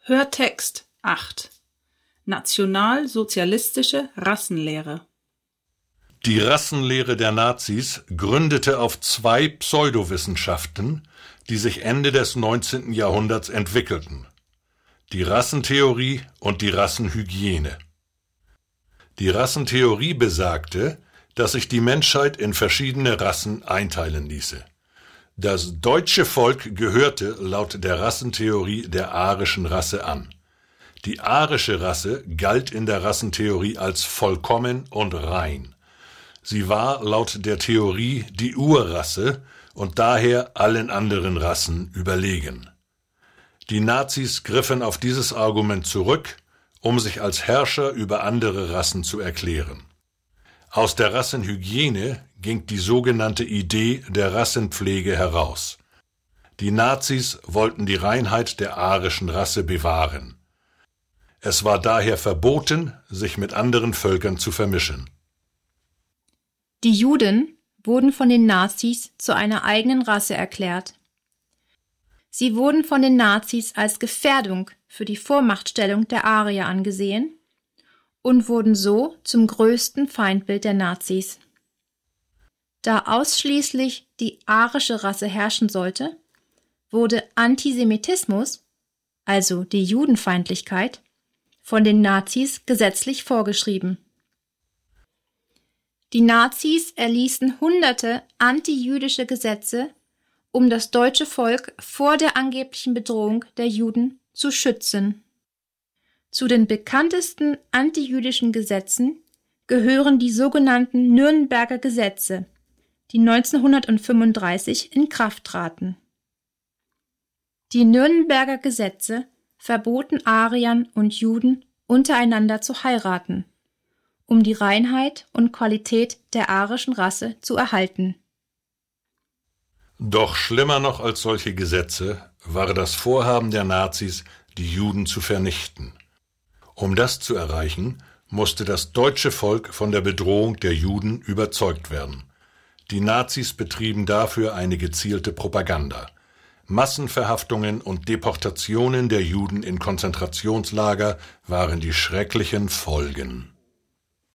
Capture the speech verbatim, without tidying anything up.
Hörtext acht. Nationalsozialistische Rassenlehre. Die Rassenlehre der Nazis gründete auf zwei Pseudowissenschaften, die sich Ende des neunzehnten Jahrhunderts entwickelten: die Rassentheorie und die Rassenhygiene. Die Rassentheorie besagte, dass sich die Menschheit in verschiedene Rassen einteilen ließe. Das deutsche Volk gehörte laut der Rassentheorie der arischen Rasse an. Die arische Rasse galt in der Rassentheorie als vollkommen und rein. Sie war laut der Theorie die Urrasse und daher allen anderen Rassen überlegen. Die Nazis griffen auf dieses Argument zurück, um sich als Herrscher über andere Rassen zu erklären. Aus der Rassenhygiene ging die sogenannte Idee der Rassenpflege heraus. Die Nazis wollten die Reinheit der arischen Rasse bewahren. Es war daher verboten, sich mit anderen Völkern zu vermischen. Die Juden wurden von den Nazis zu einer eigenen Rasse erklärt. Sie wurden von den Nazis als Gefährdung für die Vormachtstellung der Arier angesehen und wurden so zum größten Feindbild der Nazis. Da ausschließlich die arische Rasse herrschen sollte, wurde Antisemitismus, also die Judenfeindlichkeit, von den Nazis gesetzlich vorgeschrieben. Die Nazis erließen hunderte antijüdische Gesetze, um das deutsche Volk vor der angeblichen Bedrohung der Juden zu schützen. Zu den bekanntesten antijüdischen Gesetzen gehören die sogenannten Nürnberger Gesetze, die neunzehnhundertfünfunddreißig in Kraft traten. Die Nürnberger Gesetze verboten Ariern und Juden untereinander zu heiraten, um die Reinheit und Qualität der arischen Rasse zu erhalten. Doch schlimmer noch als solche Gesetze war das Vorhaben der Nazis, die Juden zu vernichten. Um das zu erreichen, musste das deutsche Volk von der Bedrohung der Juden überzeugt werden. Die Nazis betrieben dafür eine gezielte Propaganda. Massenverhaftungen und Deportationen der Juden in Konzentrationslager waren die schrecklichen Folgen.